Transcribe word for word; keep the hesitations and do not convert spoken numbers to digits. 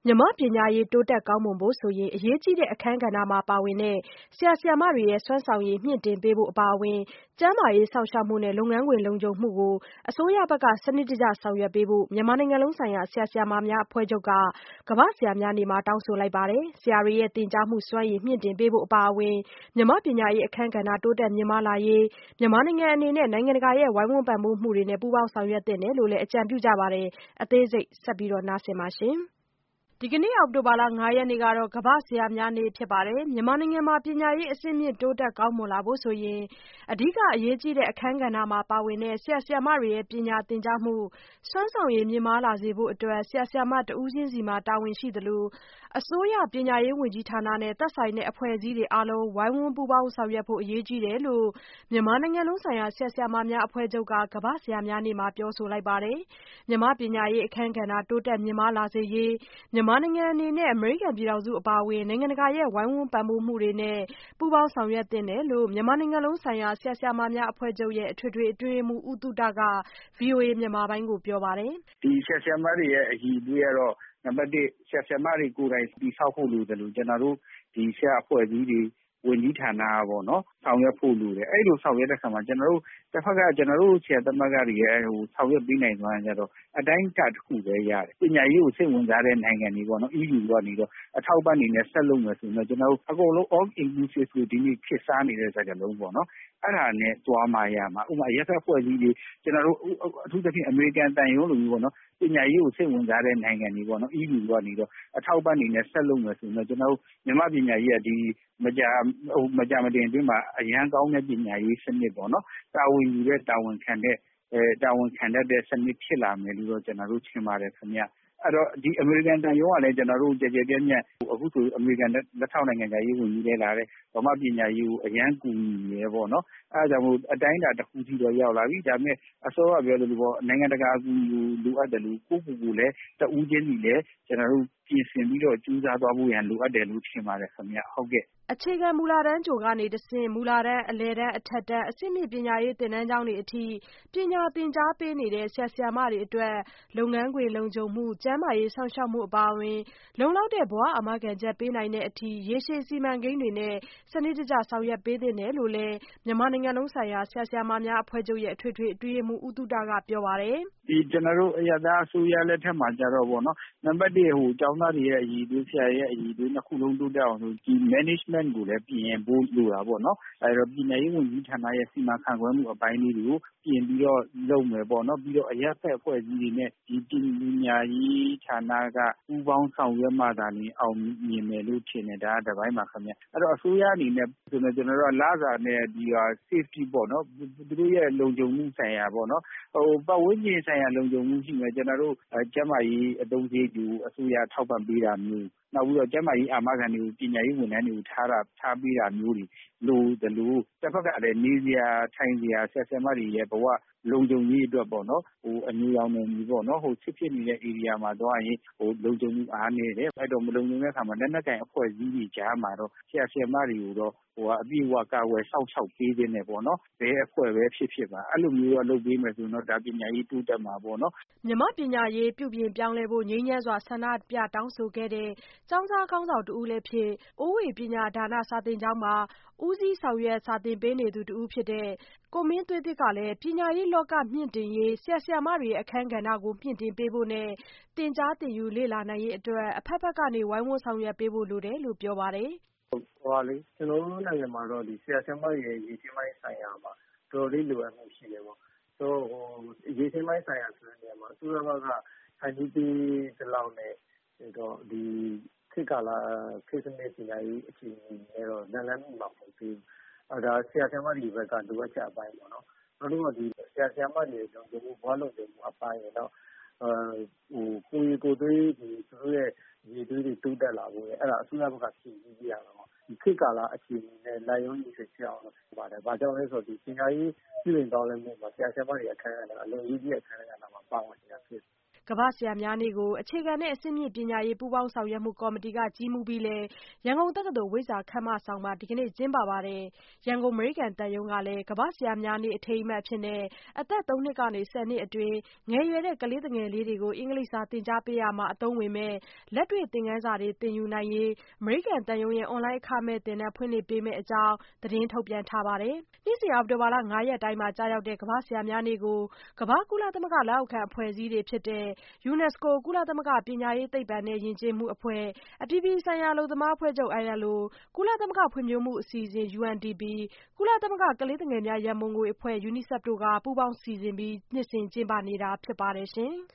မြန်မာ့ပညာရေးတိုးတက်ကောင်းမွန်ဖို့ဆိုရင်အရေးကြီးတဲ့အခန်းကဏ္ဍမှာပါဝင်တဲ့ဆရာဆရာမတွေရဲ့စွမ်းဆောင်ရည်မြှင့်တင်ပေးဖို့အပါအဝင်ကျန်းမာရေးစောင့်ရှောက်မှုနဲ့လုပ်ငန်းခွင်လုံခြုံမှုကိုအစိုးရဘက်ကစနစ်တကျဆောင်ရွက်ပေးဖို့မြန်မာနိုင်ငံလုံးဆိုင်ရာဆရာဆရာမများအဖွဲ့ချုပ်ကကမ္ဘာ့ဆရာများနေ့မှာတောင်းဆိုလိုက်ပါတယ်။ဆရာတွေရဲ့သင်ကြားမှုစွမ်းရည်မြှင့်တင်ပေးဖို့အပါအဝင်မြန်မာ့ပညာရေးအခန်းကဏ္ဍတိုးတက်မြင့်မားလာရေးမြန်မာနိုင်ငံအနေနဲ့နိုင်ငံတကာရဲ့ဝိုင်းဝန်းပံ့ပိုးမှုတွေနဲ့ပူးပေါင်းဆောင်ရွက်သင့်တယ်လို့လည်းအကြံပြုကြပါတယ်။အသေးစိတ်ဆက်ပြီးနားဆင်ပါရှင်။ ဒီကနေ့အောက်တိုဘာလ ၅ ရက်နေ့ကတော့ကမ္ဘာ့ဆရာများနေ့ဖြစ်ပါတယ်။မြန်မာနိုင်ငံမှာပညာရေးအဆင့်မြင့်တိုးတက်ကောင်းမွန်လာဖို့ဆိုရင်အဓိကအရေးကြီးတဲ့အခန်းကဏ္ဍမှာပါဝင်တဲ့ဆရာဆရာမတွေရဲ့ပညာသင်ကြားမှုစွမ်းဆောင်ရည်မြင့်မားလာစေဖို့အတွက်ဆရာဆရာမတဦးချင်းစီမှာတာဝန်ရှိသလိုအစိုးရပညာရေးဝန်ကြီးဌာနနဲ့သက်ဆိုင်တဲ့အဖွဲ့အစည်းတွေအားလုံးဝိုင်းဝန်းပူးပေါင်းဆောင်ရွက်ဖို့အရေးကြီးတယ်လို့မြန်မာနိုင်ငံလုံးဆိုင်ရာဆရာဆရာမများအဖွဲ့ချုပ်ကကမ္ဘာ့ဆရာများနေ့မှာပြောဆိုလိုက်ပါတယ်။မြန်မာ့ပညာရေးအခန်းကဏ္ဍတိုးတက်မြင့်မားလာစေရေးမြန်မာနိုင်ငံအနေနဲ့အမေရိကန်ပြည်ထောင်စုအပါအဝင်နိုင်ငံတကာရဲ့ဝိုင်းဝန်းပံ့ပိုးမှုတွေနဲ့ပူးပေါင်းဆောင်ရွက်သင့်တယ်လို့မြန်မာနိုင်ငံလုံးဆိုင်ရာဆရာဆရာမများအဖွဲ့ချုပ်ရဲ့အထွေထွေအတွင်းရေးမှူးဦးသုဒက ဗွီအိုအေမြန်မာပိုင်းကိုပြောပါတယ်။“ဒီဆရာဆရာမတွေရဲ့အရည်အသွေးကတော့နံပါတ်တစ်ဆရာဆရာမတွေကိုယ်တိုင်တည်ဆောက်ဖို့လိုတယ်လို့ကျနော်တို့ဒီဆရာအဖွဲ့အစည်းတွေဝန်ကြီးဌာနပေါ့နော်ဆောင်ရွက်ဖို့လိုတယ်အဲ့လိုဆောင်ရွက်တဲ့အခါမှာကျွန်တော်တို့တစ်ဖက်ကကျွန်တော်တို့ဆရာသမဂ္ဂတွေရဲ့ဟိုဆောင်ရွက်ပေးနိုင်သွားရင်ကြတော့အတိုင်းအတာတစ်ခုပဲရတယ်ပညာရေးကိုစိတ်ဝင်စားတဲ့နိုင်ငံတွေပေါ့နော် E U ကနေတော့အထောက်ပံ့နေနဲ့ဆက်လုပ်မယ်ဆိုရင်တော့ကျွန်တော်တို့အကုန်လုံး all inclusive ကိုဒီနေ့ခေတ်စားနေတဲ့စကားလုံးပေါ့နော်အဲ့ဒါနဲ့တွားမှရမှာဥပမာရက်သက်ဖွဲ့စည်းတွေကျွန်တော်တို့အထူးသဖြင့်အမေရိကန်တန်ရုံးလိုမျိုးပေါ့နော်ပညာရေးကိုစိတ်ဝင်စားတဲ့နိုင်ငံတွေပေါ့နော် E U ကနေတော့အထောက်ပံ့နေနဲ့ဆက်လုပ်မယ်ဆိုရင်တော့ကျွန်တော်တို့မြန်မာပညာရေးကဒီမကြာဟိုမကြာမတင်အတွင်းမှာအရန်ကောင်းတဲ့ပညာရေးစနစ်ပေါ့နော်တာဝန်ယူတဲ့တာဝန်ခံတဲ့အဲတာဝန်ခံတတ်တဲ့စနစ်ဖြစ်လာမယ်လို့တော့ကျွန်တော်တို့ထင်ပါတယ်ခင်ဗျအဲ့တော့ဒီအမေရိကန်တန်ရုံးကလည်းကျွန်တော်တို့ကြကြပြည့်ပြည့်အခုဆိုအမေရိကန်လက်ထောက်နိုင်ငံသားရေးဝန်ကြီးလဲလာတဲ့ဗမာပညာရေးကိုအရန်ကူညီရဲပေါ့နော်အဲဒါကြောင့်မို့အတိုင်းအတာတစ်ခုစီတော့ရောက်လာပြီဒါပေမဲ့အစောကပြောလို့ပေါ့နိုင်ငံတကာအကူအညီလိုအပ်တယ်လို့ကိုယ့်ကိုယ်ကိုလည်းတဦးချင်းစီလည်းကျွန်တော်တို့ပြင်ဆင်ပြီးတော့ကြိုးစားသွားဖို့ရန်လိုအပ်တယ်လို့ထင်ပါတယ်ခင်ဗျဟုတ်ကဲ့အခြေခံမူလတန်းကြိုကနေတဆင့်မူလတန်းအလယ်တန်းအထက်တန်းအဆင့်မြင့်ပညာရေးသင်တန်းကျောင်းတွေအထိပညာသင်ကြားပေးနေတဲ့ဆရာဆရာမတွေအတွက်လုပ်ငန်းခွင်လုံခြုံမှုကျန်းမာရေးစောင့်ရှောက်မှုအပါအဝင်လုံလောက်တဲ့ဘဝအာမခံချက်ပေးနိုင်တဲ့အထိရေရှည်စီမံကိန်းတွေနဲ့စနစ်တကျဆောင်ရွက်ပေးသင့်တယ်လို့လည်းမြန်မာနိုင်ငံလုံးဆိုင်ရာဆရာဆရာမများအဖွဲ့ချုပ်ရဲ့အထွေထွေအတွင်းရေးမှူးဦးသုဒကပြောပါတယ်။ဒီကျွန်တော်တို့အရသာအစိုးရလက်ထက်မှာကြတော့ဗောနော်နံပါတ်တစ်ဟိုကျောင်းသားတွေရဲ့အရည်အသွေးဆရာရဲ့အရည်အသွေးနှစ်ခုလုံးတိုးတက်အောင်ဆိုဒီ management ကိုလည်းပြင်ဖို့လိုတာပေါ့နော်အဲတော့ပြည်내ရေးဝန်ကြီးဌာနရဲ့စီမံခန့်ခွဲမှုအပိုင်းလေးတွေကိုပြင်ပြီးတော့လုပ်မယ်ပေါ့နော်ပြီးတော့အရက်ဖက်အဖွဲ့အစည်းတွေနဲ့ဒီပညာရေးဌာနကပူးပေါင်းဆောင်ရွက်မှသာလျှင်အောင်မြင်မယ်လို့ထင်တယ်ဒါကတစ်ပိုင်းပါခင်ဗျအဲ့တော့အစိုးရအနေနဲ့ဆိုတော့ကျွန်တော်တို့ကလစာနဲ့ဒီဟာ safety ပေါ့နော်သူတို့ရဲ့လုံခြုံမှုဆိုင်ရာပေါ့နော်ဟိုပတ်ဝန်းကျင်ဆိုင်ရာလုံခြုံမှုရှိမယ်ကျွန်တော်တို့ကျန်းမာရေးအသုံးစရိတ်ကိုအစိုးရထောက်ပံ့ပေးတာမျိုးနောက်ပြီးတော့ကျန်းမာရေးအာမခံတွေကိုပညာရေးဝန်ထမ်းတွေကိုထားတာထားပေးတာမျိုးတွေလိုတယ်လို့တစ်ဖက်ကလည်းနေစရာထိုင်စရာဆက်ဆံမတွေရဲ့ဘဝလုံခြုံရေးအတွက်ပေါ့နော်ဟိုအမျိုးရောင်နေပြီပေါ့နော်ဟိုစစ်ဖြစ်နေတဲ့ area မှာတော့ရင်ဟိုလုံခြုံမှုအားနေတယ်အဲ့တော့မလုံခြုံတဲ့အခါမှာလက်နက်ကင်အဖွဲ့အစည်းကြီးကြားမှာတော့ဆရာဆရာမတွေကိုတော့ဟိုအပြည့်အဝကာဝယ်စောင့်ရှောက်ပေးခြင်းနဲ့ပေါ့နော်ဘယ်အဖွဲ့ပဲဖြစ်ဖြစ်ပါအဲ့လိုမျိုးတော့လုပ်ပေးမယ်ဆိုတော့ဒါပညာရေးတိုးတက်မှာပေါ့နော်မြန်မာပညာရေးပြုပြင်ပြောင်းလဲဖို့ငြိမ်းချမ်းစွာဆန္ဒပြတောင်းဆိုခဲ့တဲ့ကျောင်းသားခေါင်းဆောင်တဦးလည်းဖြစ်အိုးဝေပညာဒါနစာသင်ကျောင်းမှာဦးစီးဆောင်ရွက်စာသင်ပေးနေသူတဦးဖြစ်တဲ့ကိုမင်းသွေးသစ်ကလည်းပညာရေးလောကမြင့်တင်ရေးဆရာဆရာမတွေရဲ့အခန်းကဏ္ဍကိုမြင့်တင်ပေးဖို့နဲ့သင်ကြားသင်ယူလေ့လာနိုင်ရေးအတွက်အဖက်ဖက်ကနေဝိုင်းဝန်းဆောင်ရွက်ပေးဖို့လိုတယ်လို့ပြောပါတယ်ဟိုဟာလေကျွန်တော်တို့နိုင်ငံမှာတော့ဒီဆရာဆရာမတွေရဲ့ရည်ချင်းပိုင်းဆိုင်ရာမှာတော်တော်လေးလိုအပ်မှုရှိတယ်ပေါ့ဆိုဟိုရည်ချင်းပိုင်းဆိုင်ရာဆိုတဲ့နေရာမှာအစိုးရဘက်ကခိုင်ပြီးပြီးဒီလောက်နဲ့တော့ဒီခေတ်ကာလခေတ်စနစ်ပညာရေးအခြေအနေနဲ့တော့လမ်းလမ်းမှုမှာမဟုတ်သေးဘူးအဲဒါဆရာဆရာမတွေဘက်ကလိုအပ်ချက်အပိုင်းပေါ့နော်နောက်တော့ဒီဆရာဆရာမတွေလုံခြုံမှုဘာလုံခြုံမှုအပိုင်းရောဟိုကိုယ်ကိုယ်သွေးဒီသူတို့ရဲ့ရည်သွေးတွေတိုးတက်လာဖို့အဲ့ဒါအစိုးရဘက်ကဖြည့်ဆည်းပြရမှာပေါ့ဒီခေတ်ကာလအခြေအနေနဲ့လိုက်ရုံးရည်ရွယ်ချက်အောင်လို့ပြောပါတယ်။ဘာကြောင့်လဲဆိုတော့ဒီပညာရေးပြည်ပတောင်းလဲမှုမှာဆရာဆရာမတွေအခန်းကဏ္ဍအလုံးကြီးရဲ့အခန်းကဏ္ဍမှာပါဝင်နေတာဖြစ်ကမ္ဘာ့ဆရာများနေ့ကို အခြေခံနဲ့အဆင့်မြင့်ပညာရေးပူးပေါင်းဆောင်ရွက်မှုကော်မတီကကြီးမှူးပြီးလည်း ရန်ကုန်တက္ကသိုလ်ဝိဇ္ဇာခန်းမဆောင်မှာ ဒီကနေ့ကျင်းပပါတယ်။ ရန်ကုန်အမေရိကန်သံရုံးကလည်း ကမ္ဘာ့ဆရာများနေ့အထိမ်းအမှတ်အဖြစ် အသက် သုံးနှစ်ကနေ ဆယ်နှစ်အတွင်း ငယ်ရွယ်တဲ့ကလေးသူငယ်လေးတွေကို အင်္ဂလိပ်စာသင်ကြားပေးရာမှာအသုံးဝင်မယ့် လက်တွေ့သင်ခန်းစာတွေသင်ယူနိုင်ရေး အမေရိကန်သံရုံးရဲ့အွန်လိုင်းအခမဲ့သင်တန်းဖွင့်လှစ်ပေးမယ့်အကြောင်း သတင်းထုတ်ပြန်ထားပါတယ်။ နှစ်စဉ်အောက်တိုဘာလ ၅ ရက်တိုင်းမှာကျရောက်တဲ့ ကမ္ဘာ့ဆရာများနေ့ကို ကမ္ဘာ့ကုလသမဂ္ဂလက်အောက်ခံအဖွဲ့အစည်းတွေဖြစ်တဲ့ UNESCO ကုလသမဂ္ဂပညာရေးသိပ္ပံနဲ့ယဉ်ကျေးမှုအဖွဲ့၊ အပြည်ပြည်ဆိုင်ရာအလုပ်သမားအဖွဲ့ချုပ် (ILO)၊ ကုလသမဂ္ဂဖွံ့ဖြိုးမှုအစီအစဉ် (U N D P)၊ ကုလသမဂ္ဂကလေးသူငယ်များရန်ပုံငွေအဖွဲ့ UNICEF တို့က ပူးပေါင်းစီစဉ်ပြီး နှစ်စဉ်ကျင်းပနေတာဖြစ်ပါတယ်ရှင်။